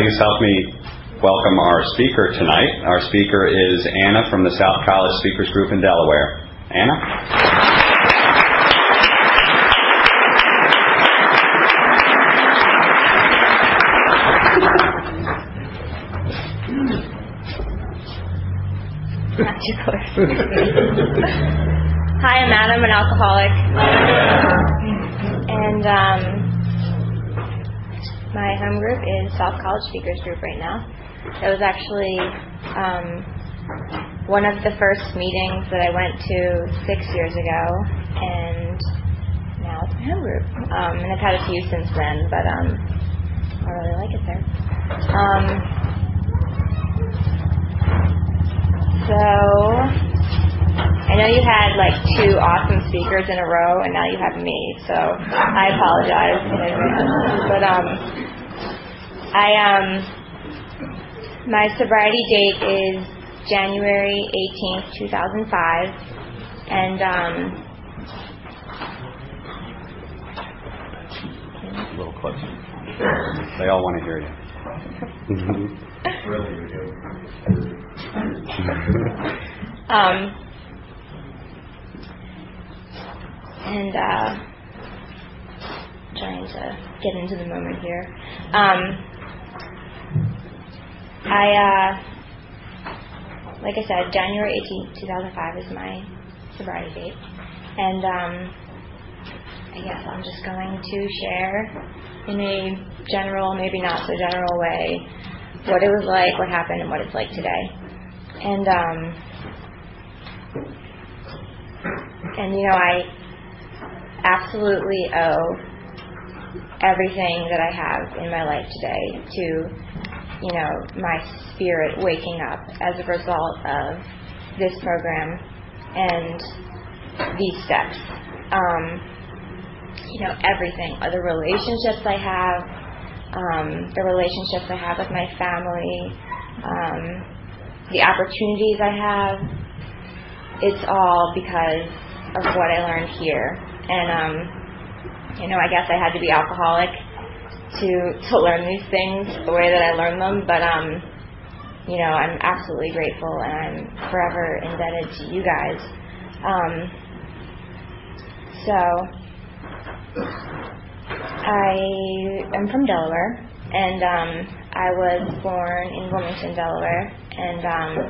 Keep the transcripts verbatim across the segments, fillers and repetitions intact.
please help me welcome our speaker tonight. Our speaker is Anna from the South College Speakers Group in Delaware. Anna? Not too close. Hi, I'm Anna. I'm an alcoholic. And um, my home group is South College Speakers Group right now. It was actually um, one of the first meetings that I went to six years ago, and now it's my home group. Um, and I've had a few since then, but um, I really like it there. Um, so I know you had like two awesome speakers in a row, and now you have me. So I apologize in advance. But um, I um, my sobriety date is January eighteenth, two thousand five, and um, a little closer. They all want to hear you. um, and uh, trying to get into the moment here. Um, I. Uh, Like I said, January eighteenth, two thousand five is my sobriety date. And um, I guess I'm just going to share in a general, maybe not so general way, what it was like, what happened, and what it's like today. And, um, and you know, I absolutely owe everything that I have in my life today to, you know, my spirit waking up as a result of this program and these steps. Um, you know, everything, the relationships I have, um, the relationships I have with my family, um, the opportunities I have, it's all because of what I learned here. And, um, you know, I guess I had to be alcoholic to to learn these things the way that I learned them, but um, you know, I'm absolutely grateful, and I'm forever indebted to you guys. Um, so, I am from Delaware, and um, I was born in Wilmington, Delaware, and um,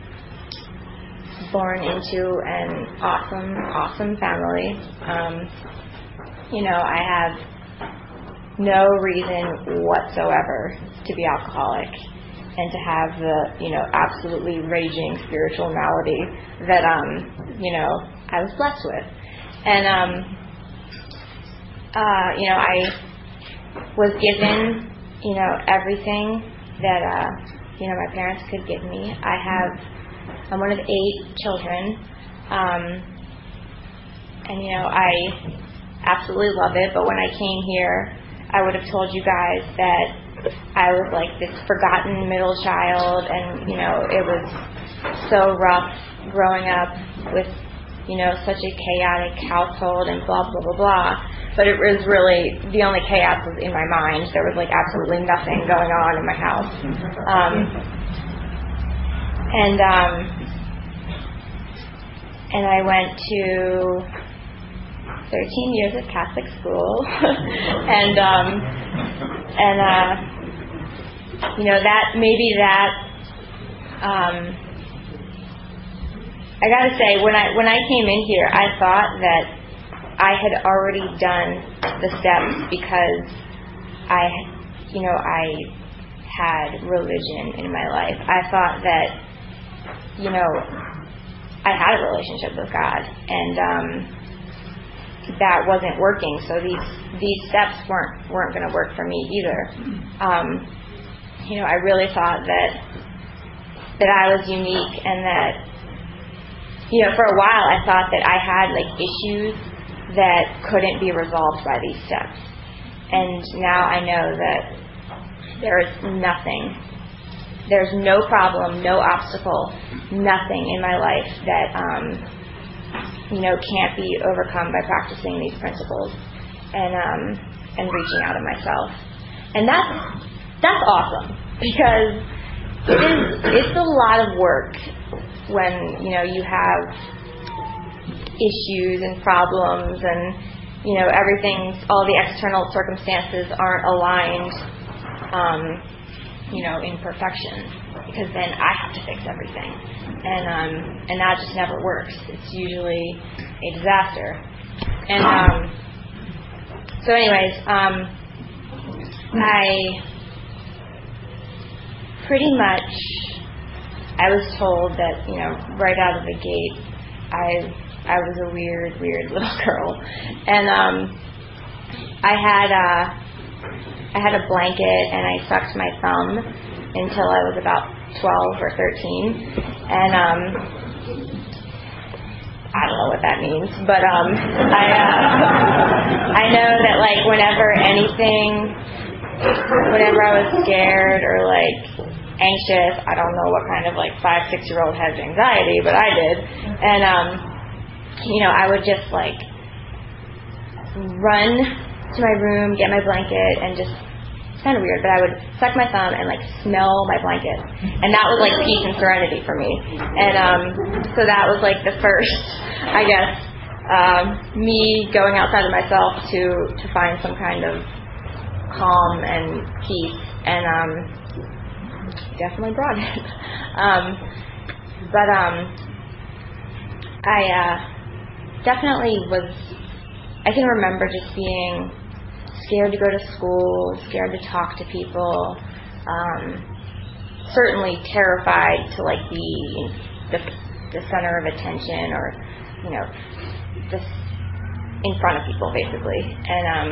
born into an awesome, awesome family. Um, you know, I have no reason whatsoever to be alcoholic and to have the, you know, absolutely raging spiritual malady that, um, you know, I was blessed with. And, um, uh, you know, I was given, you know, everything that, uh, you know, my parents could give me. I have, I'm one of eight children, um, and, you know, I absolutely love it, but when I came here, I would have told you guys that I was like this forgotten middle child, and, you know, it was so rough growing up with, you know, such a chaotic household and blah, blah, blah, blah. But it was really, the only chaos was in my mind. There was like absolutely nothing going on in my house. Um, and, um, and I went to thirteen years of Catholic school, and um, and uh, you know, that maybe that um, I gotta say, when I when I came in here, I thought that I had already done the steps because I, you know, I had religion in my life. I thought that, you know, I had a relationship with God, and um, that wasn't working. So these these steps weren't weren't going to work for me either. Um, you know, I really thought that that I was unique, and that, you know, for a while I thought that I had like issues that couldn't be resolved by these steps. And now I know that there is nothing, there's no problem, no obstacle, nothing in my life that um, you know, can't be overcome by practicing these principles and um, and reaching out of myself. And that's that's awesome, because it is, it's a lot of work when, you know, you have issues and problems and, you know, everything, all the external circumstances aren't aligned, um, you know, in perfection, because then I have to fix everything. And um, and that just never works. It's usually a disaster. And um, so anyways, um, I pretty much, I was told that, you know, right out of the gate, I I was a weird, weird little girl. And um, I had a, I had a blanket, and I sucked my thumb until I was about twelve or thirteen. And um, I don't know what that means, but um, I uh, I know that, like, whenever anything, whenever I was scared or like anxious, I don't know what kind of like five, six year old has anxiety, but I did. And um, you know, I would just like run to my room, get my blanket, and just, it's kind of weird, but I would suck my thumb and like smell my blanket, and that was like peace and serenity for me. And um, so that was like the first, I guess, um, me going outside of myself to to find some kind of calm and peace, and um, definitely brought it. um, but um, I uh, definitely was. I can remember just being scared to go to school, scared to talk to people, um, certainly terrified to like be the, the center of attention, or, you know, just in front of people, basically. And um,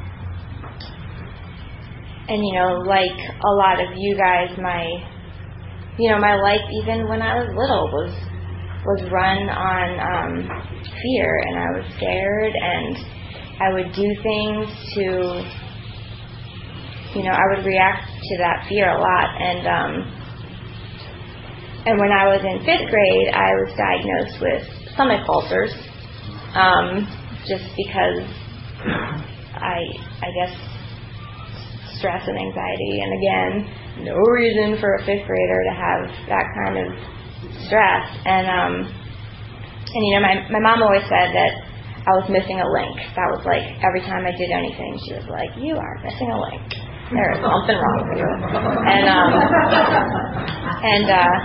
and you know, like a lot of you guys, my you know, my life even when I was little was was run on um, fear, and I was scared, and I would do things to, you know, I would react to that fear a lot. And um, and when I was in fifth grade, I was diagnosed with stomach ulcers, um, just because I, I guess, stress and anxiety. And again, no reason for a fifth grader to have that kind of stress. And um, and you know, my my mom always said that I was missing a link. That was like every time I did anything, she was like, "You are missing a link. There is something wrong with you." And um, and uh,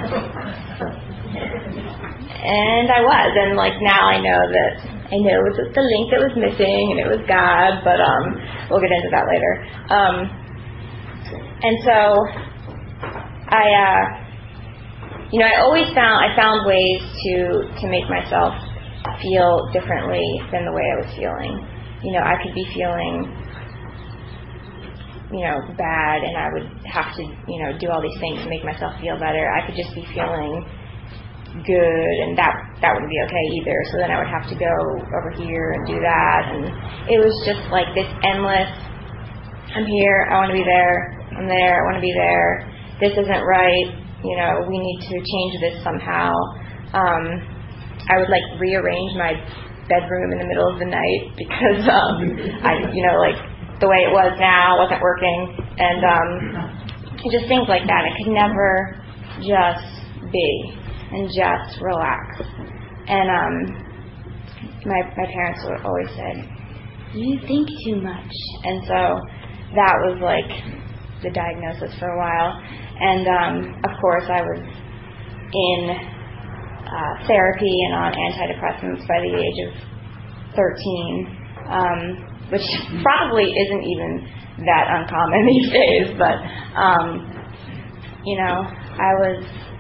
and I was, and like now I know that I know it was the link that was missing, and it was God. But um, we'll get into that later. Um, and so I. Uh, You know, I always found I found ways to to make myself feel differently than the way I was feeling. You know, I could be feeling, you know, bad, and I would have to, you know, do all these things to make myself feel better. I could just be feeling good, and that that wouldn't be okay either. So then I would have to go over here and do that, and it was just like this endless, I'm here, I want to be there, I'm there, I want to be there, this isn't right. You know, we need to change this somehow. Um, I would like rearrange my bedroom in the middle of the night because, um, I, you know, like the way it was now wasn't working, and um, just things like that. I could never just be and just relax. And um, my my parents would always say, "You think too much," and so that was like the diagnosis for a while. And um, of course, I was in uh, therapy and on antidepressants by the age of thirteen, um, which probably isn't even that uncommon these days. But um, you know, I was,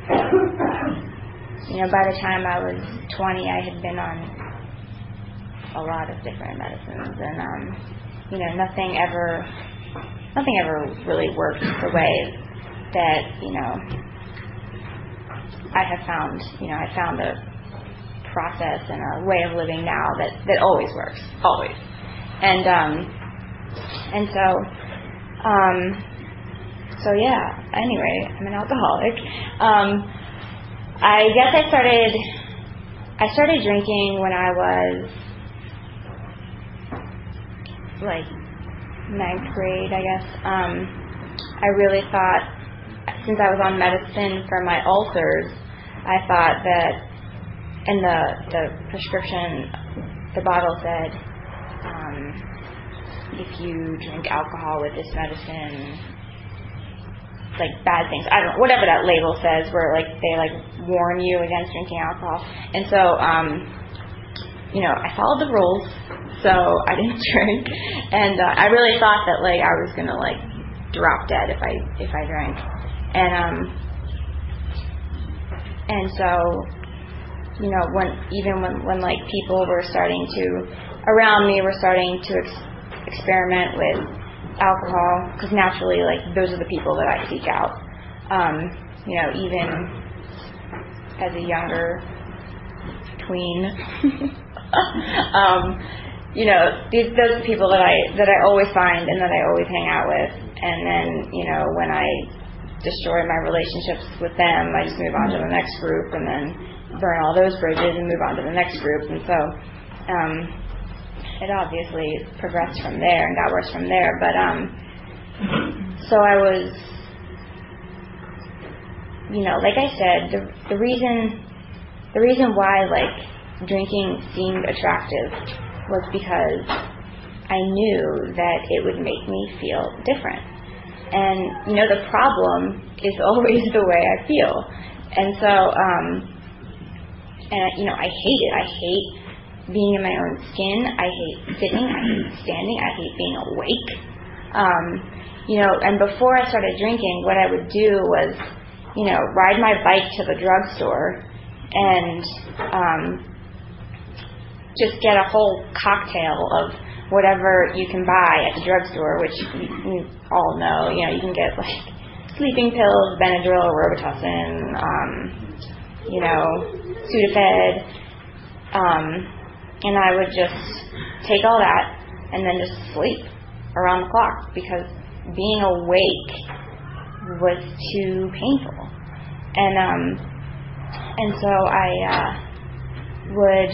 you know, by the time I was twenty, I had been on a lot of different medicines, and um, you know, nothing ever, nothing ever really worked the way that, you know, I have found, you know, I found a process and a way of living now that, that always works, always. And, um, and so, um, so yeah, anyway, I'm an alcoholic. Um, I guess I started, I started drinking when I was like ninth grade, I guess. Um, I really thought, since I was on medicine for my ulcers, I thought that, and the the prescription, the bottle said, um, if you drink alcohol with this medicine, like bad things. I don't know, whatever that label says, where like they like warn you against drinking alcohol. And so, um, you know, I followed the rules, so I didn't drink, and uh, I really thought that like I was gonna like drop dead if I if I drank, and um, and so, you know, when even when when like people were starting to around me were starting to ex- experiment with alcohol, because naturally, like, those are the people that I seek out. Um, you know, even as a younger tween, um, you know, these those are people that I that I always find and that I always hang out with. And then, you know, when I destroy my relationships with them, I just move on to the next group, and then burn all those bridges and move on to the next group. And so, um, it obviously progressed from there and got worse from there. But um, so I was, you know, like I said, the the reason the reason why like drinking seemed attractive was because I knew that it would make me feel different. And you know, the problem is always the way I feel. And so, um, and you know, I hate it. I hate being in my own skin. I hate sitting. I hate standing. I hate being awake. Um, you know, and before I started drinking, what I would do was, you know, ride my bike to the drugstore and um, just get a whole cocktail of whatever you can buy at the drugstore, which you, you all know. You know, you can get like sleeping pills, Benadryl, Robitussin, um, you know, Sudafed. Um, And I would just take all that and then just sleep around the clock, because being awake was too painful. And um, and so I uh, would,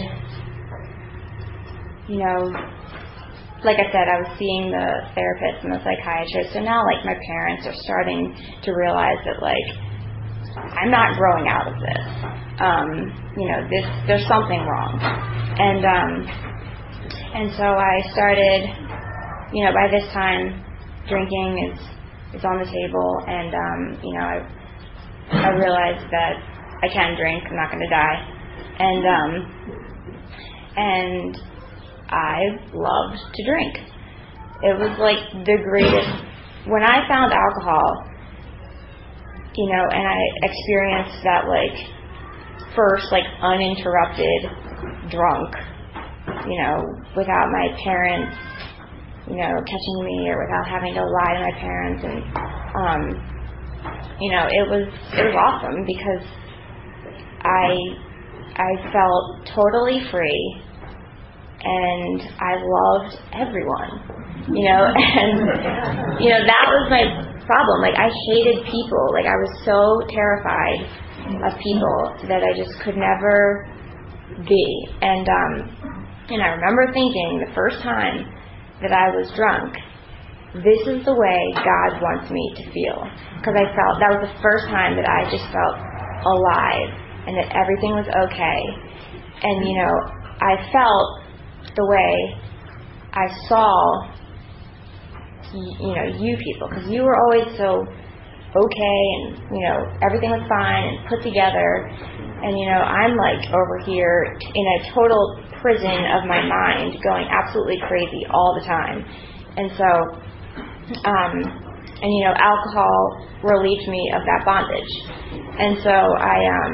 you know, like I said, I was seeing the therapist and the psychiatrist, and now like my parents are starting to realize that like I'm not growing out of this. Um, you know, this there's something wrong. And um, and so I started, you know, by this time, drinking is is on the table, and um, you know, I I realized that I can drink. I'm not going to die, and um, and I loved to drink. It was like the greatest. When I found alcohol, you know, and I experienced that like first like uninterrupted drunk, you know, without my parents, you know, catching me, or without having to lie to my parents, and um, you know, it was it was awesome, because I I felt totally free, and I loved everyone, you know, and you know, that was my problem. Like, I hated people. Like, I was so terrified of people that I just could never be. And um, and I remember thinking the first time that I was drunk, this is the way God wants me to feel, because I felt that was the first time that I just felt alive, and that everything was okay. And you know, I felt the way I saw, you know, you people, because you were always so okay, and you know, everything was fine and put together, and you know, I'm like over here in a total prison of my mind, going absolutely crazy all the time. And so um and you know, alcohol relieved me of that bondage. And so I um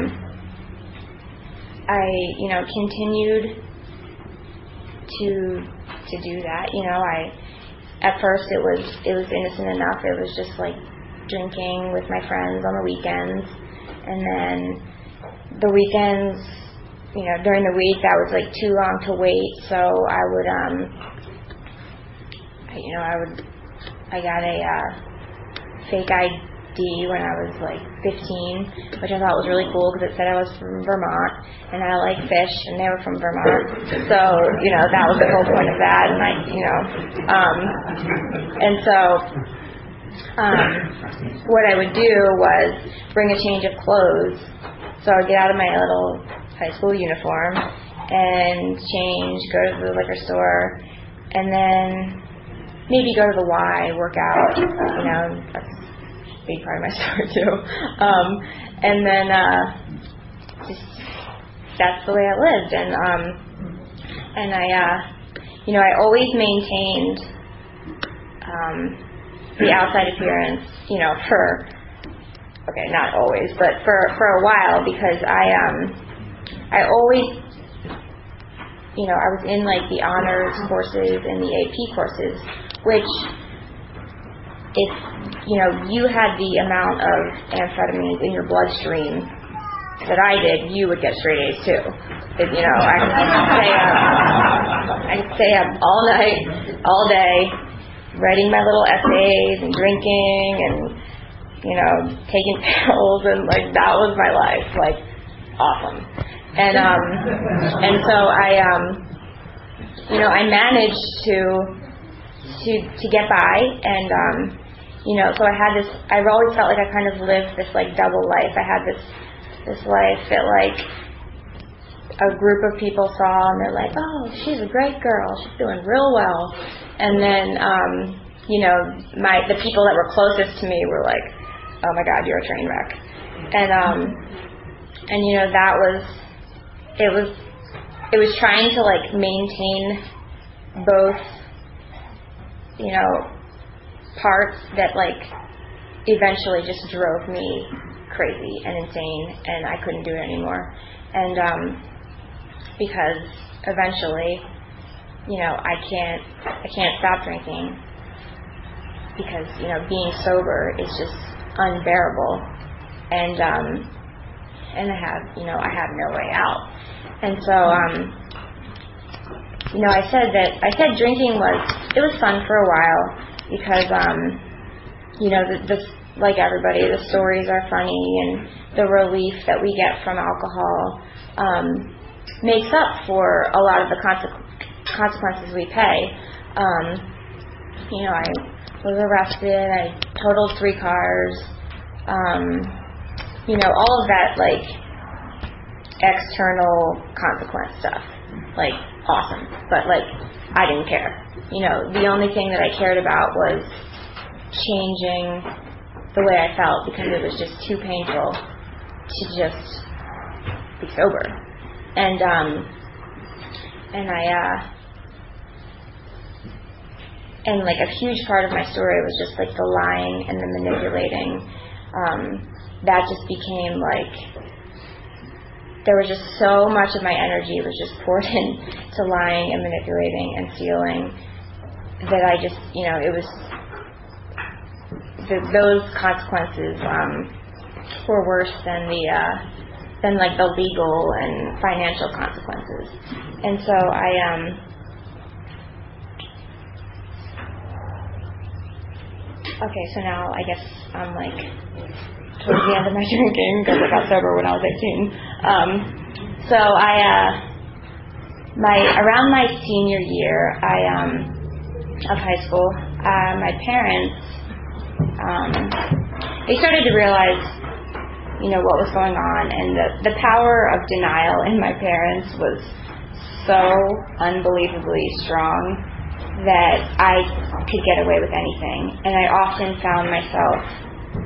I you know, continued to to do that. You know, I at first it was it was innocent enough. It was just like drinking with my friends on the weekends, and then the weekends, you know, during the week that was like too long to wait, so I would um you know, I would I got a uh, fake I D when I was like fifteen, which I thought was really cool, because it said I was from Vermont, and I like fish, and they were from Vermont, so you know, that was the whole point of that. And I, you know, um and so um, what I would do was bring a change of clothes. So I'd get out of my little high school uniform and change, go to the liquor store, and then maybe go to the Y, work out. You know, that's a big part of my story too. Um, and then uh, just that's the way I lived. And um, and I, uh, you know, I always maintained um, the outside appearance, you know, for okay, not always, but for for a while, because I um I always, you know, I was in like the honors courses and the A P courses, which if, you know, you had the amount of amphetamines in your bloodstream that I did, you would get straight A's too. But, you know, I could stay up, I could stay up all night, all day, writing my little essays and drinking and, you know, taking pills, and like that was my life, like awesome. And um, and so I um, you know, I managed to to to get by, and um, you know, so I had this. I always felt like I kind of lived this like double life. I had this this life that like a group of people saw, and they're like, oh, she's a great girl, she's doing real well, and then um, you know, my the people that were closest to me were like, oh my God, you're a train wreck, and um, and you know, that was. It was it was trying to like maintain both, you know, parts that like eventually just drove me crazy and insane, and I couldn't do it anymore. And um, because eventually, you know, I can't I can't stop drinking because, you know, being sober is just unbearable, and um, and I have you know I have no way out. And so, um, you know, I said that, I said drinking was, it was fun for a while because, um, you know, the, the, like everybody, the stories are funny, and the relief that we get from alcohol um, makes up for a lot of the conse- consequences we pay. Um, you know, I was arrested, I totaled three cars, um, you know, all of that, like, external consequence stuff, like awesome, but like I didn't care. You know, the only thing that I cared about was changing the way I felt, because it was just too painful to just be sober. And um and I uh and like a huge part of my story was just like the lying and the manipulating. Um that just became like, there was just so much of my energy was just poured in to lying and manipulating and stealing that I just, you know, it was, the, those consequences um, were worse than the, uh, than like the legal and financial consequences. And so I, um, okay, so now I guess I'm like, towards the end of my drinking, because I got sober when I was eighteen. Um, so I, uh, my around my senior year, I um, of high school, uh, my parents, um, they started to realize, you know, what was going on, and the the power of denial in my parents was so unbelievably strong that I could get away with anything, and I often found myself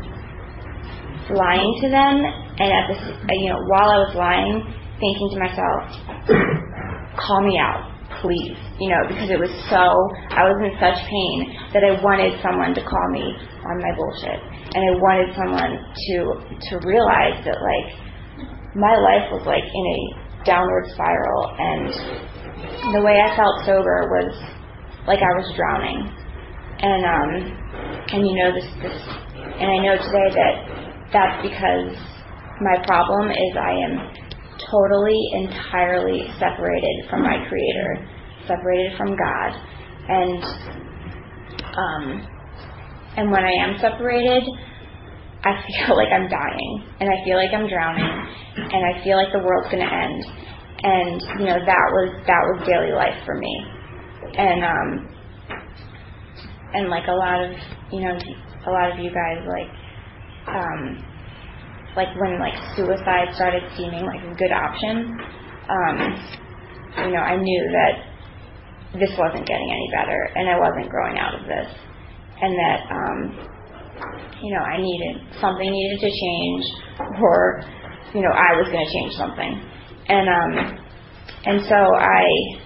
lying to them, and at this, you know, while I was lying, thinking to myself, call me out, please, you know, because it was so, I was in such pain that I wanted someone to call me on my bullshit, and I wanted someone to to realize that like my life was like in a downward spiral, and the way I felt sober was like I was drowning, and um and you know this this and I know today that that's because my problem is I am totally, entirely separated from my Creator, separated from God, and um, and when I am separated, I feel like I'm dying, and I feel like I'm drowning, and I feel like the world's going to end, and you know that was that was daily life for me, and um, and like a lot of you know a lot of you guys, like, um, like when like suicide started seeming like a good option, um, you know, I knew that this wasn't getting any better, and I wasn't growing out of this, and that, um, you know, I needed something needed to change, or you know, I was going to change something, and um, and so I,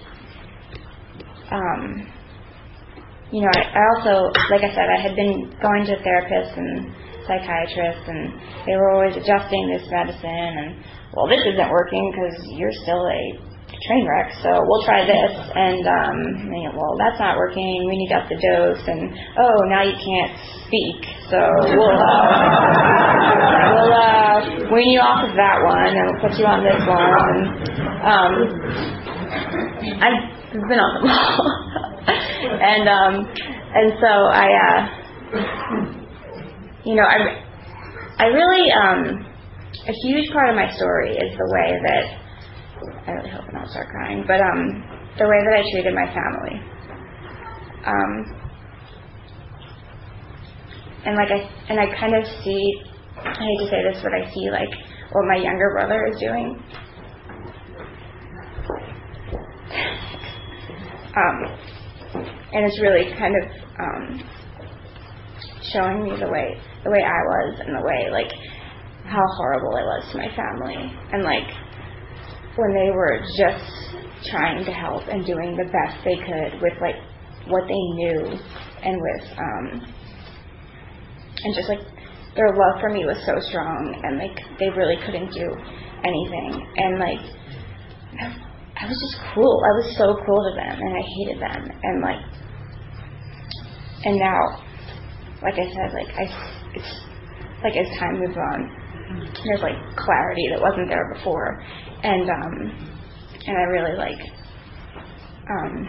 um, you know, I, I also, like I said, I had been going to therapists and psychiatrists, and they were always adjusting this medicine, and well, this isn't working because you're still a train wreck, so we'll try this, and um, you know, well, that's not working, we need up the dose, and oh, now you can't speak, so we'll uh, we'll uh, wean you off of that one, and we'll put you on this one, and um, I've been on them all, and um, and so I, uh, you know, I, I really, um, a huge part of my story is the way that, I really hope I don't start crying, but um, the way that I treated my family. Um, and like I, and I kind of see, I hate to say this, but I see like what my younger brother is doing. Um, and it's really kind of um, showing me the way, the way I was, and the way like how horrible I was to my family, and like when they were just trying to help and doing the best they could with like what they knew, and with um and just like their love for me was so strong, and like they really couldn't do anything, and like I was just cruel. I was so cruel to them, and I hated them, and like and now, like I said, like I it's like as time moves on, there's like clarity that wasn't there before, and um and I really like um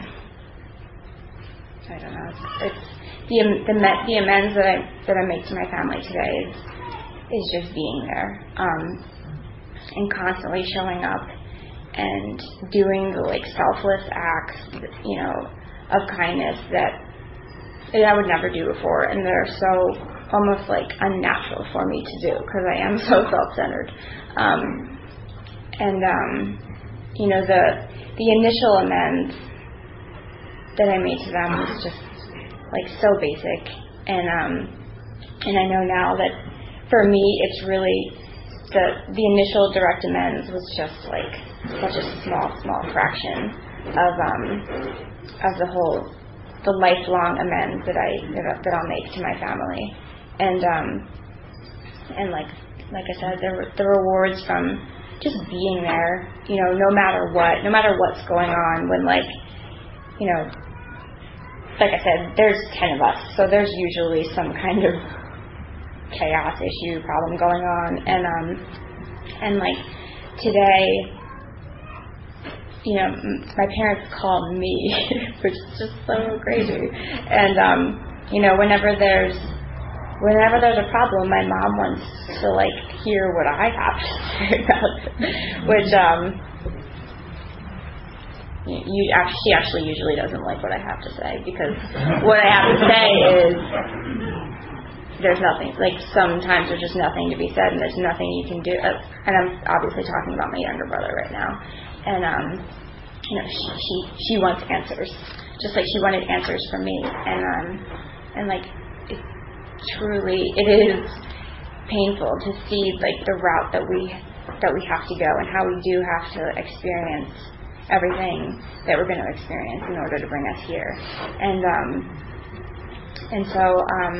I don't know, it's, it's the the the amends that I that I make to my family today is is just being there, um and constantly showing up and doing the like selfless acts, you know, of kindness that that I would never do before, and they're so almost like unnatural for me to do because I am so self-centered. Um, and um, you know, the the initial amends that I made to them was just like so basic, and um, and I know now that for me it's really the the initial direct amends was just like such a small small fraction of um of the whole the lifelong amends that I that, that I'll make to my family. And um, and like like I said, the the rewards from just being there, you know, no matter what, no matter what's going on. When like, you know, like I said, there's ten of us, so there's usually some kind of chaos issue problem going on, and um, and like today, you know, my parents call me, which is just so crazy, and um, you know, whenever there's Whenever there's a problem, my mom wants to like hear what I have to say about it, which um, you, you actually, she actually usually doesn't like what I have to say, because what I have to say is there's nothing. Like sometimes there's just nothing to be said, and there's nothing you can do. Uh, and I'm obviously talking about my younger brother right now, and um, you know, she, she she wants answers, just like she wanted answers from me, and um, and like. It, Truly, it is painful to see like the route that we that we have to go, and how we do have to experience everything that we're going to experience in order to bring us here. And um, and so um,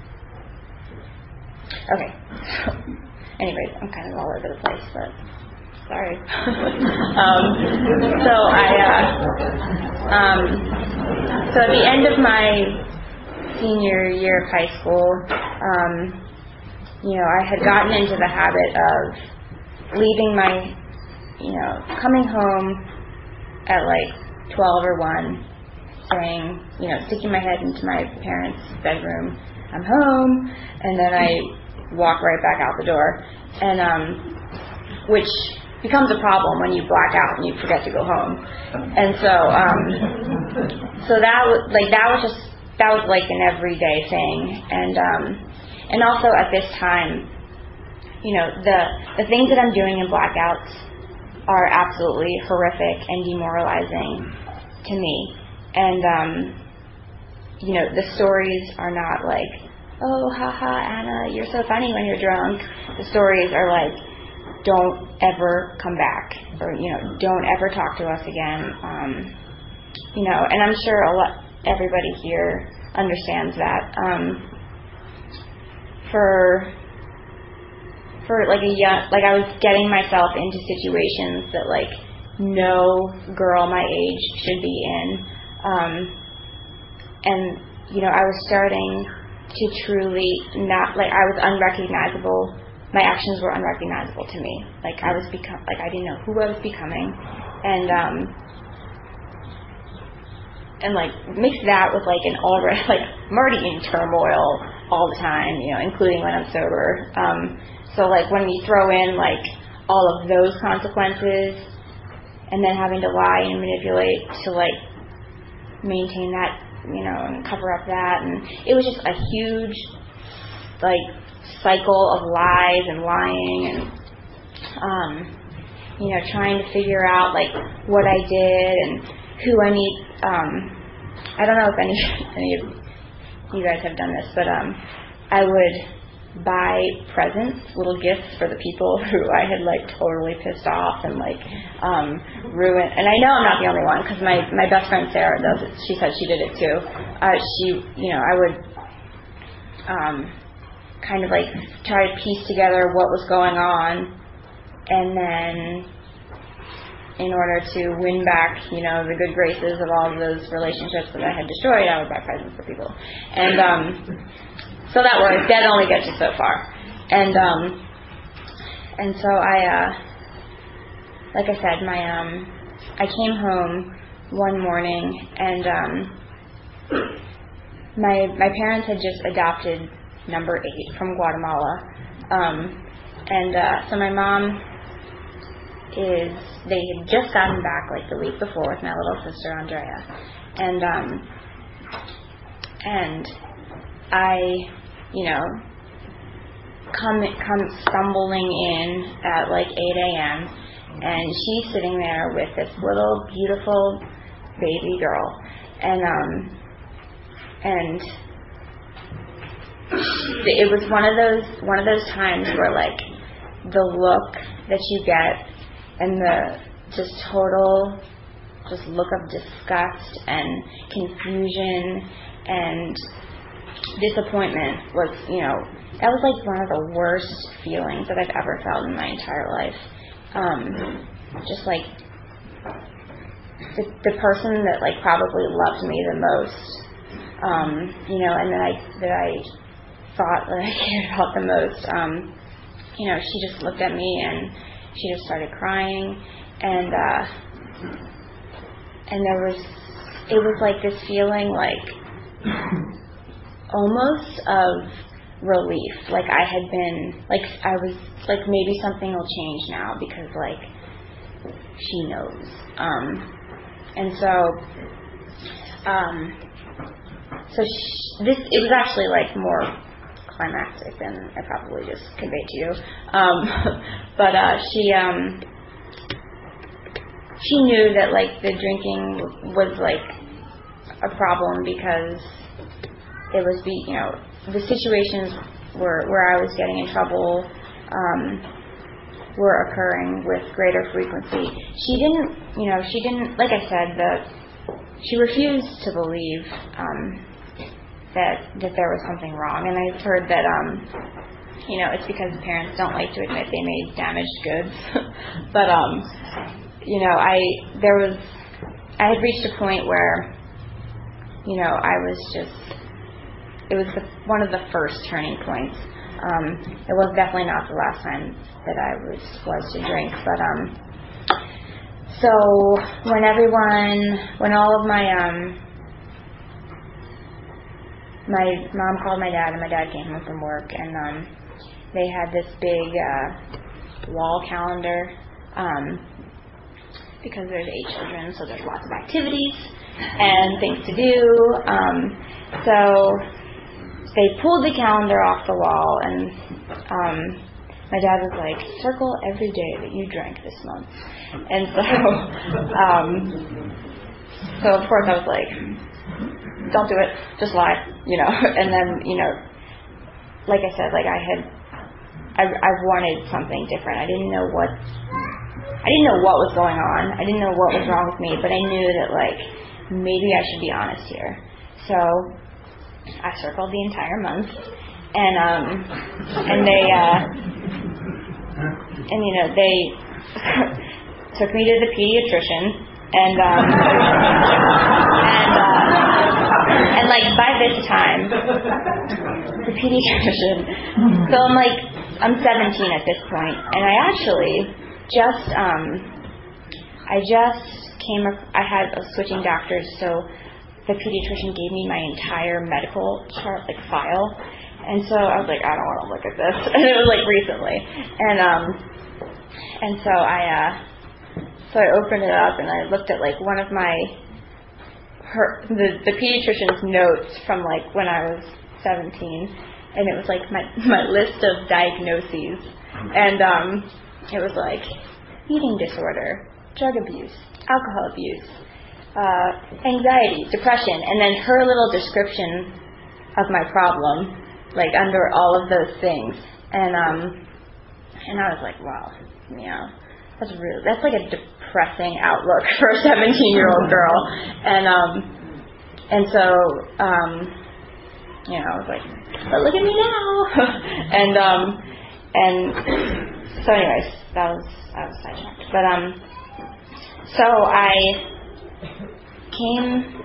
okay. Anyways, I'm kind of all over the place, but sorry. um, so I uh, um, so at the end of my senior year of high school, um, you know, I had gotten into the habit of leaving my, you know, coming home at like twelve or one, saying, you know, sticking my head into my parents' bedroom, I'm home, and then I walk right back out the door, and um, which becomes a problem when you black out and you forget to go home, and so um, so that was like that was just that was like an everyday thing. And um, and also at this time, you know, the the things that I'm doing in blackouts are absolutely horrific and demoralizing to me. And um, you know, the stories are not like, oh, haha, Anna, you're so funny when you're drunk. The stories are like, don't ever come back, or, you know, don't ever talk to us again. Um, you know, and I'm sure a lot, everybody here understands that. Um, for, for like a young, like I was getting myself into situations that like no girl my age should be in. Um, and, you know, I was starting to truly not, like, I was unrecognizable. My actions were unrecognizable to me. Like, I was become, like, I didn't know who I was becoming. And, um, and like, mix that with, like, an already, like, I'm already in turmoil all the time, you know, including when I'm sober. Um, so, like, when you throw in, like, all of those consequences and then having to lie and manipulate to, like, maintain that, you know, and cover up that, and it was just a huge, like, cycle of lies and lying, and um, you know, trying to figure out like what I did and who I need. Um, I don't know if any any of you guys have done this, but um, I would buy presents, little gifts for the people who I had like totally pissed off and like um, ruined. And I know I'm not the only one, because my, my best friend Sarah does it. She said she did it too. Uh, she, you know, I would um, kind of like try to piece together what was going on, and then in order to win back, you know, the good graces of all of those relationships that I had destroyed, I would buy presents for people. And um, so that worked. That only gets you so far. And um, and so I, uh, like I said, my um, I came home one morning, and um, my my parents had just adopted number eight from Guatemala, um, and uh, so my mom is they had just gotten back like the week before with my little sister Andrea, and um, and I, you know, come come stumbling in at like eight a.m. and she's sitting there with this little beautiful baby girl, and um, and it was one of those one of those times where like the look that you get and the just total just look of disgust and confusion and disappointment was, you know, that was like one of the worst feelings that I've ever felt in my entire life. Um, just like the, the person that like probably loved me the most, um, you know, and that I that I thought that I cared about the most. Um, you know, she just looked at me and she just started crying, and uh, and there was it was like this feeling like almost of relief, like I had been, like I was, like maybe something will change now because like she knows, um, and so, um, so she, this it was actually like more climactic than I probably just conveyed to you, um, but uh, she um, she knew that like the drinking was like a problem because it was the, you know, the situations where where I was getting in trouble um, were occurring with greater frequency. She didn't, you know, she didn't, like I said, the she refused to believe um, that that there was something wrong. And I've heard that, um, you know, it's because parents don't like to admit they made damaged goods. But, um, you know, I there was I had reached a point where, you know, I was just. It was the, one of the first turning points. Um, it was definitely not the last time that I was was to drink. But um, so when everyone, when all of my um, my mom called my dad, and my dad came home from work, and um, they had this big uh, wall calendar um, because there's eight children, so there's lots of activities. and things to do. Um, so they pulled the calendar off the wall, and um, my dad was like, circle every day that you drank this month. And so, um, so of course I was like, don't do it, just lie, you know. And then, you know, like I said, like I had, I, I wanted something different. I didn't know what, I didn't know what was going on. I didn't know what was wrong with me, but I knew that like maybe I should be honest here. So I circled the entire month, and um, and they, uh, and you know, they took me to the pediatrician, and um, and uh, and like by this time, the pediatrician. So I'm like, I'm seventeen at this point, and I actually just um, I just came. I had a switching doctors, so the pediatrician gave me my entire medical chart, like file, and so I was like, I don't want to look at this, and it was like recently, and um, and so I uh, so I opened it up and I looked at like one of my her the the pediatrician's notes from like when I was seventeen, and it was like my my list of diagnoses, and um, it was like eating disorder, drug abuse, alcohol abuse, uh, anxiety, depression, and then her little description of my problem, like under all of those things, and um, and I was like, wow, yeah, that's really that's like a depressing outlook for a seventeen-year-old girl, and um, and so um, you know, I was like, but look at me now, and um, and so anyways, that was I was sidetracked, but um, so I came.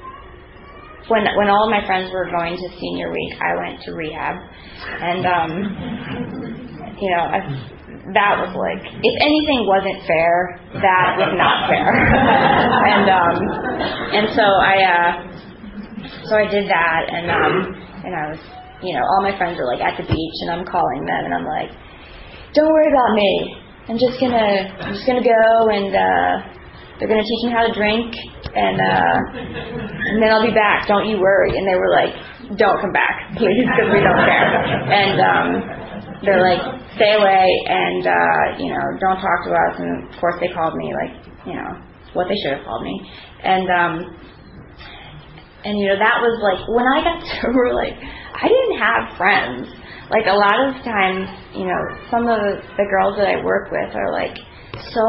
When when all of my friends were going to senior week, I went to rehab, and um, you know, I, that was like, if anything wasn't fair, that was not fair, and um, and so I uh, so I did that, and um, and I was, you know, all my friends are like at the beach, and I'm calling them, and I'm like, don't worry about me, I'm just gonna I'm just gonna go and. Uh, They're going to teach me how to drink, and uh, and then I'll be back. Don't you worry. And they were like, don't come back, please, because we don't care. And um, they're like, stay away, and, uh, you know, don't talk to us. And, of course, they called me, like, you know, what they should have called me. And, um, and you know, that was, like, when I got sober, like, I didn't have friends. Like, a lot of times, you know, some of the, the girls that I work with are, like, so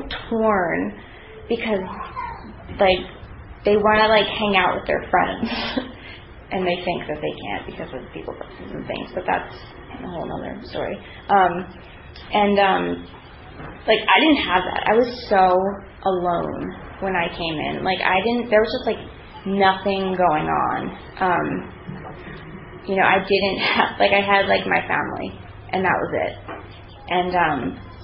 torn because, like, they want to, like, hang out with their friends, and they think that they can't because of people purposes and things, but that's a whole other story. Um, and, um, like, I didn't have that. I was so alone when I came in. Like, I didn't, there was just, like, nothing going on. Um, you know, I didn't have, like, I had, like, my family, and that was it. And, um,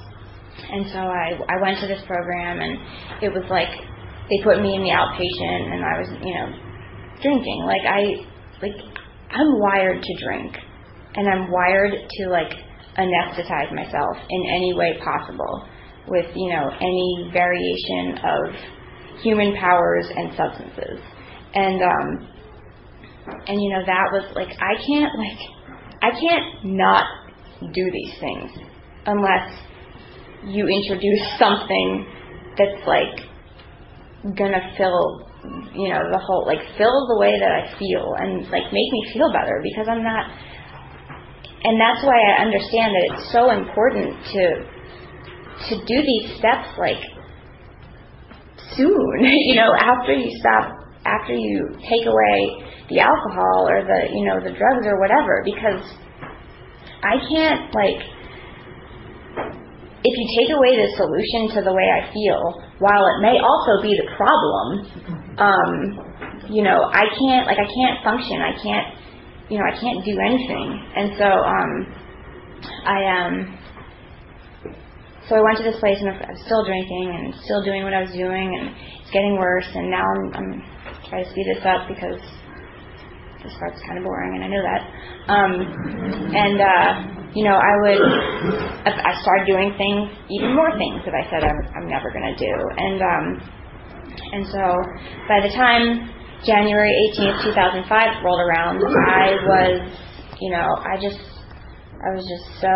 And so I I went to this program, and it was like they put me in the outpatient, and I was, you know, drinking. Like I like I'm wired to drink, and I'm wired to like anesthetize myself in any way possible with, you know, any variation of human powers and substances. And um and you know, that was like I can't like I can't not do these things unless you introduce something that's like gonna fill, you know, the whole, like fill the way that I feel and like make me feel better, because I'm not, and that's why I understand that it's so important to to do these steps like soon, you know, after you stop, after you take away the alcohol or the, you know, the drugs or whatever, because I can't like, if you take away the solution to the way I feel, while it may also be the problem, um, you know, I can't, like, I can't function. I can't, you know, I can't do anything. And so, um, I, um, so I went to this place, and I was still drinking and still doing what I was doing, and it's getting worse. And now I'm, I'm trying to speed this up because this part's kind of boring, and I know that. Um, and, uh, you know, I would, I started doing things, even more things that I said I'm, I'm never going to do. And, um, And so by the time January eighteenth, two thousand five rolled around, I was, you know, I just, I was just so,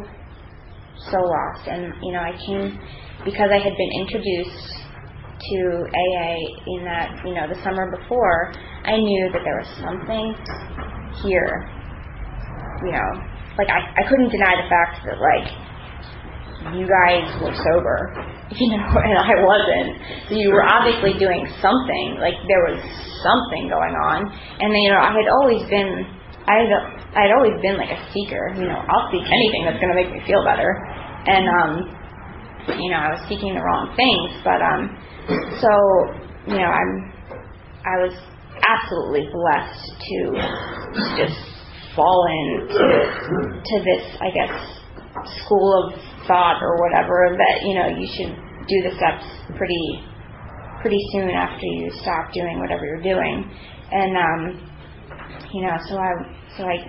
so lost. And, you know, I came because I had been introduced to A A in that, you know, the summer before. I knew that there was something here, you know, like I, I couldn't deny the fact that, like, you guys were sober, you know, and I wasn't. So you were obviously doing something, like there was something going on. And then, you know, I had always been, I had, I had always been like a seeker, you know, I'll seek anything that's going to make me feel better. And, um, you know, I was seeking the wrong things, but, um, so, you know, I'm, I was absolutely blessed to just fall into, to this, I guess, school of thought or whatever, that, you know, you should do the steps pretty pretty soon after you stop doing whatever you're doing. And um you know, so I so I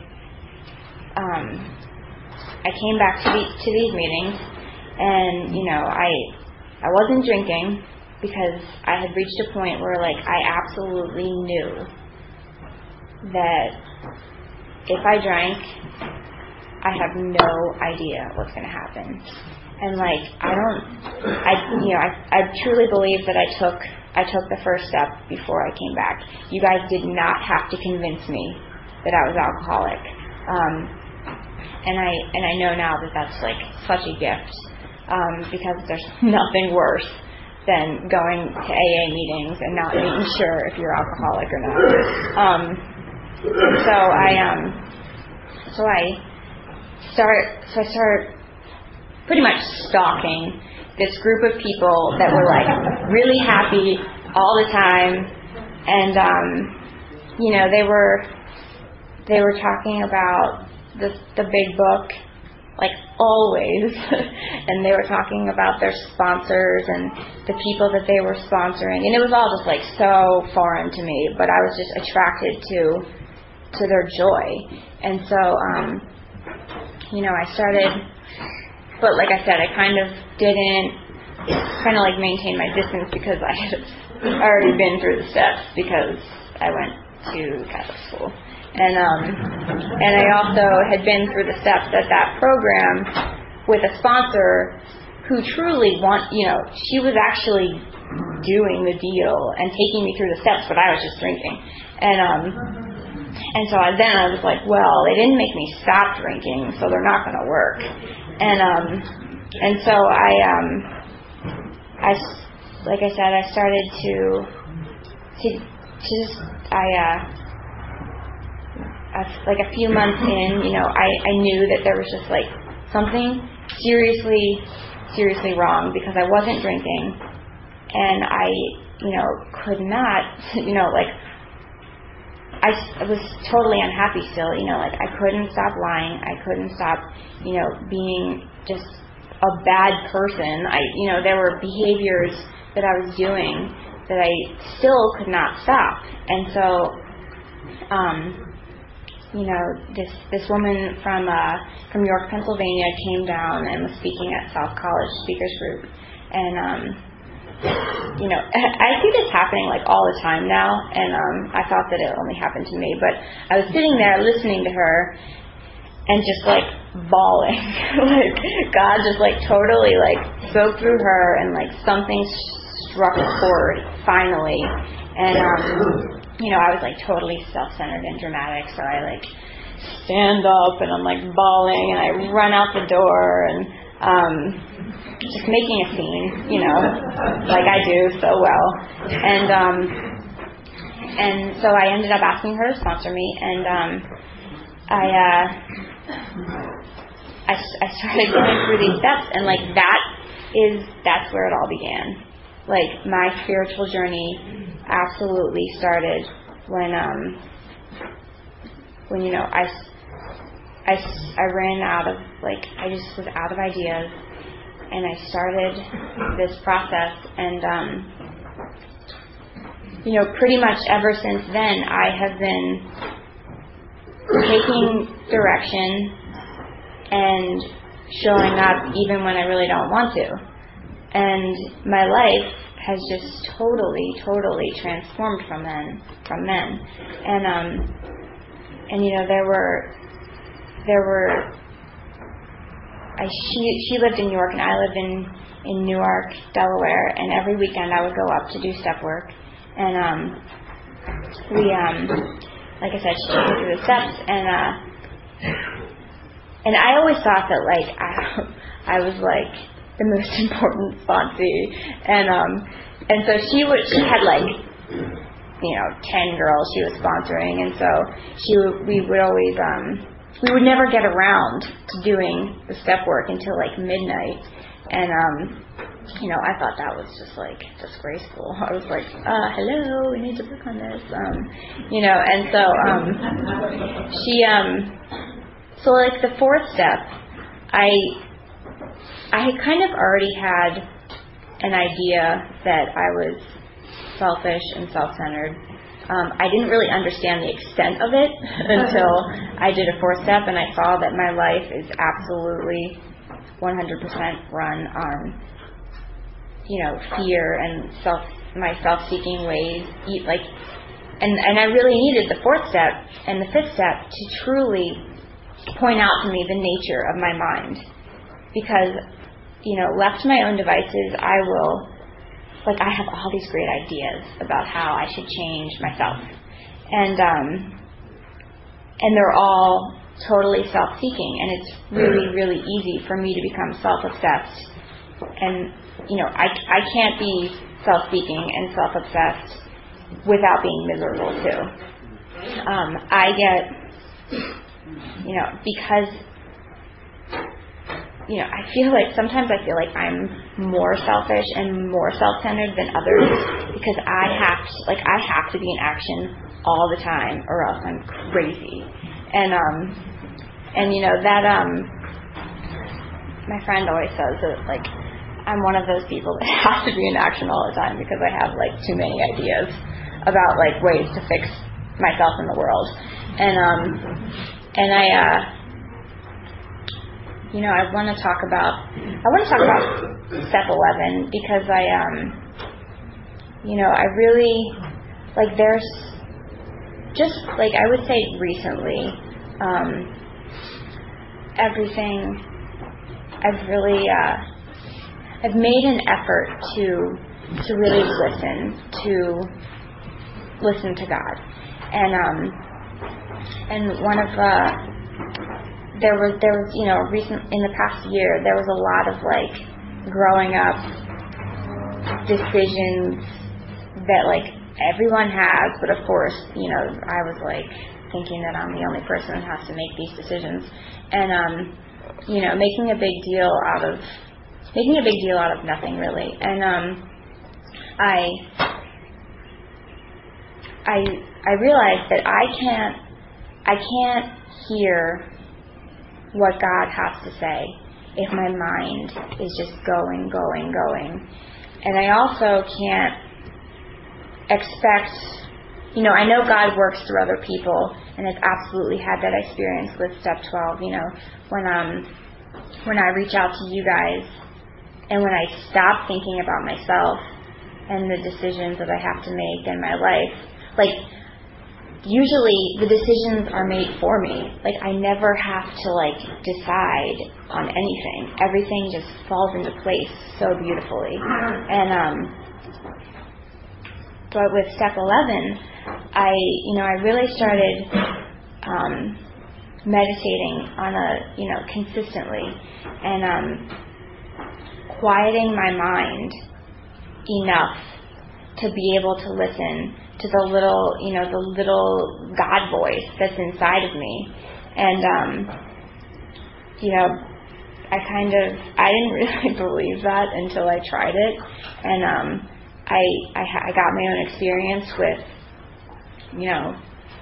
um I came back to the, to these meetings, and you know, I I wasn't drinking because I had reached a point where, like, I absolutely knew that if I drank, I have no idea what's going to happen. And, like, I don't, I, you know, I, I truly believe that I took, I took the first step before I came back. You guys did not have to convince me that I was alcoholic. Um, and I, and I know now that that's, like, such a gift, um, because there's nothing worse than going to A A meetings and not being sure if you're alcoholic or not. Um, so I, um, so I, Start, so I started pretty much stalking this group of people that were, like, really happy all the time, and um, you know, they were they were talking about the the big book, like, always, and they were talking about their sponsors and the people that they were sponsoring, and it was all just, like, so foreign to me, but I was just attracted to to their joy, and so. Um, You know, I started, but like I said, I kind of didn't kind of like maintain my distance because I had already been through the steps because I went to Catholic school. And um, and I also had been through the steps at that program with a sponsor who truly want, you know, she was actually doing the deal and taking me through the steps, but I was just drinking. And um And so I, then I was like, well, they didn't make me stop drinking, so they're not going to work. And um, and so I, um, I, like I said, I started to, to, to just, I, uh, I, like a few months in, you know, I, I knew that there was just like something seriously, seriously wrong because I wasn't drinking, and I, you know, could not, you know, like. I was totally unhappy still, you know, like I couldn't stop lying. I couldn't stop, you know, being just a bad person. I, you know, there were behaviors that I was doing that I still could not stop. And so, um, you know, this, this woman from, uh, from York, Pennsylvania came down and was speaking at South College Speakers Group. And, um, you know, I see this happening like all the time now, and um, I thought that it only happened to me, but I was sitting there listening to her and just like bawling. Like God just like totally like spoke through her, and like something struck a chord finally. And um, you know, I was like totally self-centered and dramatic, so I like stand up and I'm like bawling and I run out the door and um just making a scene, you know, like I do so well. And um, and so I ended up asking her to sponsor me, and um, I, uh, I I started going through these steps, and like that is that's where it all began. Like my spiritual journey absolutely started when um when you know I I I ran out of like I just was out of ideas. And I started this process, and, um, you know, pretty much ever since then, I have been taking direction and showing up even when I really don't want to. And my life has just totally, totally transformed from then, from then. And, um, and you know, there were, there were, I, she, she lived in New York and I lived in, in Newark, Delaware, and every weekend I would go up to do step work. And, um, we, um, like I said, she took me through the steps, and, uh, and I always thought that, like, I, I was, like, the most important sponsee, and, um, and so she would, she had, like, you know, ten girls she was sponsoring, and so she would, we would always, um, we would never get around to doing the step work until, like, midnight, and, um, you know, I thought that was just, like, disgraceful. I was like, uh, hello, we need to work on this, um, you know, and so, um, she, um, so, like, the fourth step, I, I had kind of already had an idea that I was selfish and self-centered. Um, I didn't really understand the extent of it until I did a fourth step, and I saw that my life is absolutely one hundred percent run on, you know, fear and self, my self-seeking ways, eat like, and, and I really needed the fourth step and the fifth step to truly point out to me the nature of my mind. Because, you know, left to my own devices, I will, like, I have all these great ideas about how I should change myself. And, um, and they're all totally self-seeking, and it's really, really easy for me to become self-obsessed. And, you know, I, I can't be self-seeking and self-obsessed without being miserable, too. Um, I get, you know, because, you know, I feel like, sometimes I feel like I'm more selfish and more self-centered than others because I have to, like, I have to be in action all the time or else I'm crazy. And, um, and, you know, that, um, my friend always says that, like, I'm one of those people that have to be in action all the time because I have, like, too many ideas about, like, ways to fix myself in the world. And, um, and I, uh, you know, I want to talk about, I want to talk about step eleven because I, um, you know, I really, like, there's just, like, I would say recently, um, everything, I've really, uh, I've made an effort to, to really listen, to listen to God. And, um, and one of, uh, there was, there was, you know, recent, in the past year, there was a lot of, like, growing up decisions that, like, everyone has, but of course, you know, I was, like, thinking that I'm the only person that has to make these decisions. And, um, you know, making a big deal out of, making a big deal out of nothing, really. And, um, I, I, I realized that I can't, I can't hear what God has to say if my mind is just going, going, going. And I also can't expect, you know, I know God works through other people, and I've absolutely had that experience with step twelve, you know, when um when I reach out to you guys and when I stop thinking about myself and the decisions that I have to make in my life. Like, usually the decisions are made for me. Like, I never have to, like, decide on anything. Everything just falls into place so beautifully. And, um, but with step eleven, I, you know, I really started, um, meditating on a, you know, consistently and, um, quieting my mind enough to be able to listen to the little, you know, the little God voice that's inside of me. And, um, you know, I kind of, I didn't really believe that until I tried it. And, um, I, I, I got my own experience with, you know,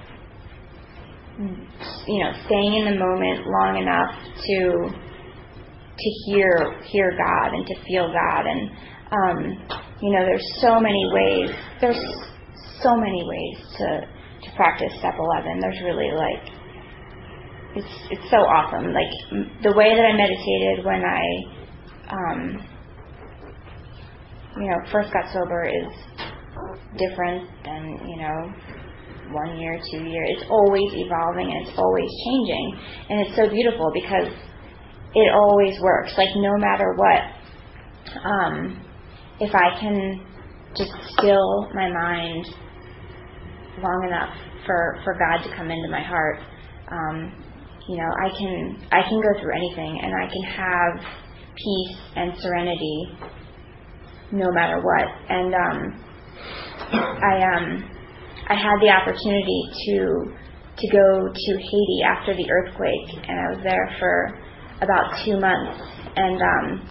you know, staying in the moment long enough to, to hear, hear God and to feel God. And, um, you know, there's so many ways, there's so many ways to, to practice step eleven. There's really, like, it's it's so awesome. Like, the way that I meditated when I um, you know, first got sober is different than, you know, one year, two years. It's always evolving and it's always changing. And it's so beautiful because it always works. Like, no matter what, um, if I can just still my mind long enough for, for God to come into my heart, um, you know, I can I can go through anything and I can have peace and serenity no matter what. And um, I um I had the opportunity to to go to Haiti after the earthquake, and I was there for about two months. And um,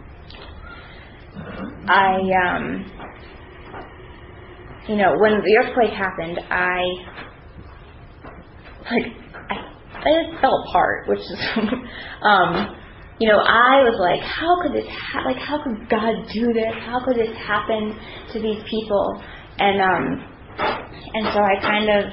I um, you know, when the earthquake happened, I like I, I just fell apart, which is um, you know, I was like, how could this ha- like how could God do this? How could this happen to these people? And um, and so I kind of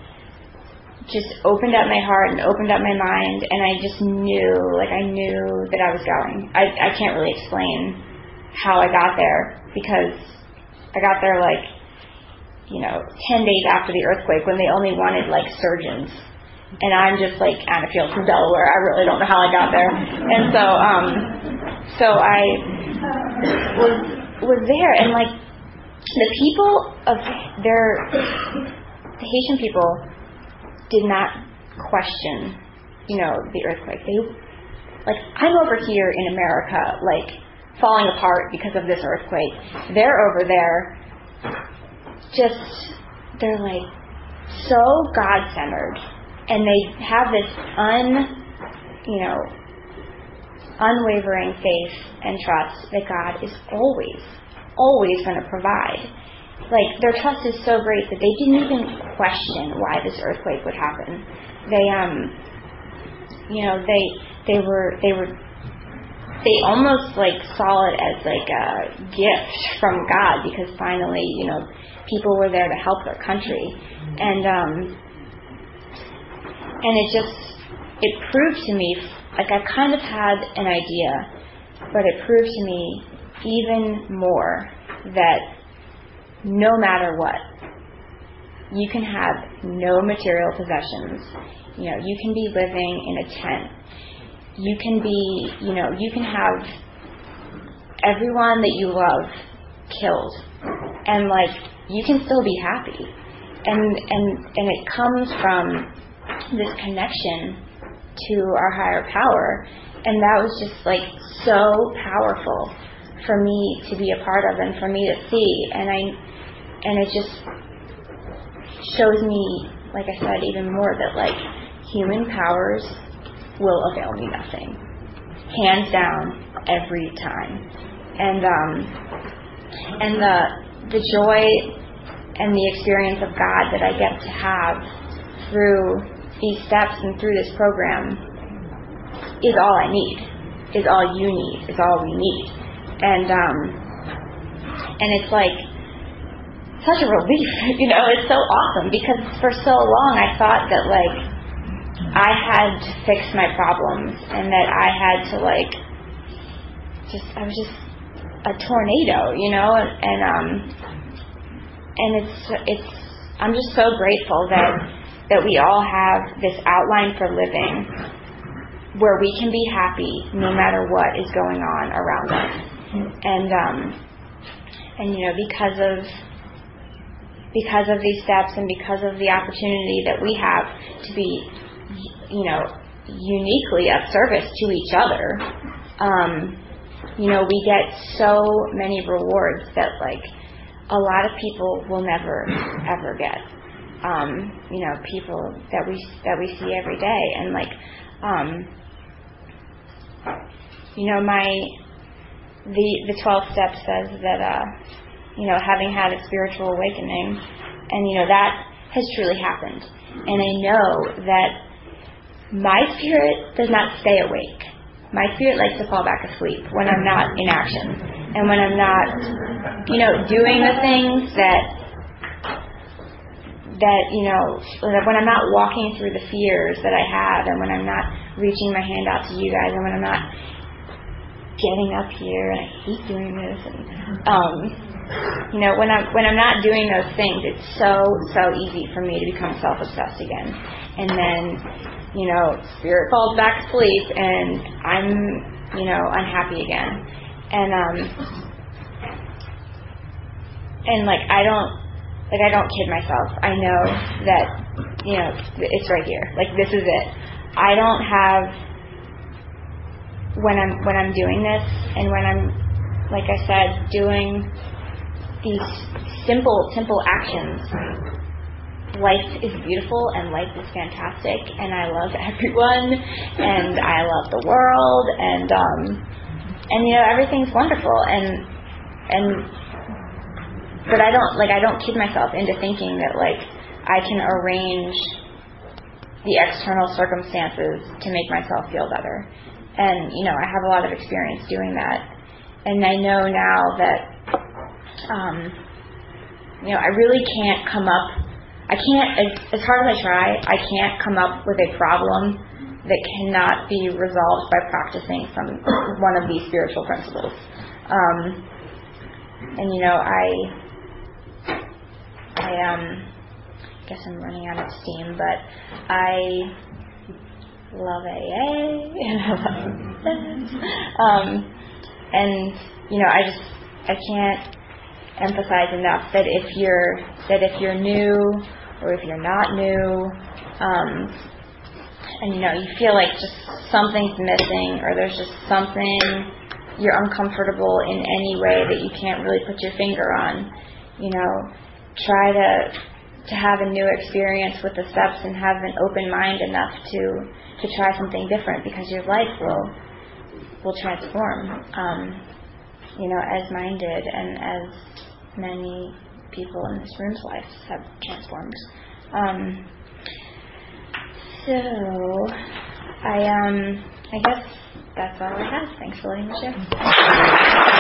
just opened up my heart and opened up my mind, and I just knew, like I knew that I was going. I, I can't really explain how I got there, because I got there like, you know, ten days after the earthquake, when they only wanted like surgeons. And I'm just like Anna Fields from Delaware. I really don't know how I got there. And so, um, so I was was there, and like the people of their, the Haitian people did not question, you know, the earthquake. They, like, I'm over here in America, like falling apart because of this earthquake. They're over there, just they're like so God-centered. And they have this un, you know, unwavering faith and trust that God is always, always going to provide. Like, their trust is so great that they didn't even question why this earthquake would happen. They, um, you know, they, they were, they were, they almost like saw it as like a gift from God, because finally, you know, people were there to help their country. And, um, And it just, it proved to me, like I kind of had an idea, but it proved to me even more that no matter what, you can have no material possessions. You know, you can be living in a tent. You can be, you know, you can have everyone that you love killed. And like, you can still be happy. And, and, and it comes from this connection to our higher power, and that was just like so powerful for me to be a part of and for me to see. And I and it just shows me, like I said, even more that like human powers will avail me nothing, hands down, every time. And um and the the joy and the experience of God that I get to have through these steps and through this program is all I need, is all you need, is all we need. And um, and it's like such a relief, you know, it's so awesome, because for so long I thought that like I had to fix my problems, and that I had to like just, I was just a tornado, you know, and, and um and it's it's I'm just so grateful that that we all have this outline for living where we can be happy no matter what is going on around us. And, um, and you know, because of, because of these steps and because of the opportunity that we have to be, you know, uniquely of service to each other, um, you know, we get so many rewards that like a lot of people will never ever get. Um, you know, people that we that we see every day, and like, um, you know, my the the twelfth step says that uh, you know, having had a spiritual awakening, and you know that has truly happened, and I know that my spirit does not stay awake. My spirit likes to fall back asleep when I'm not in action, and when I'm not, you know, doing the things that. that, you know, when I'm not walking through the fears that I have, and when I'm not reaching my hand out to you guys, and when I'm not getting up here, and I hate doing this. And um, you know, when I'm when I'm not doing those things, it's so so easy for me to become self-obsessed again. And then, you know, spirit falls back asleep, and I'm, you know, unhappy again. And um, and like I don't like I don't kid myself. I know that, you know, it's right here. Like, this is it. I don't have, when I'm when I'm doing this, and when I'm, like I said, doing these simple simple actions, life is beautiful and life is fantastic, and I love everyone, and I love the world, and um and you know, everything's wonderful, and and but I don't like I don't kid myself into thinking that like I can arrange the external circumstances to make myself feel better. And, you know, I have a lot of experience doing that. And I know now that, um, you know, I really can't come up, I can't, as, as hard as I try, I can't come up with a problem that cannot be resolved by practicing some one of these spiritual principles. Um, and, you know, I, I, um, I guess I'm running out of steam, but I love A A and I love this. Um, and you know, I just I can't emphasize enough that if you're that if you're new or if you're not new, um, and you know you feel like just something's missing or there's just something you're uncomfortable in any way that you can't really put your finger on, you know, try to. to have a new experience with the steps and have an open mind enough to to try something different, because your life will will transform, um, you know, as mine did and as many people in this room's lives have transformed. Um, so I um I guess that's all I have. Thanks for letting me share.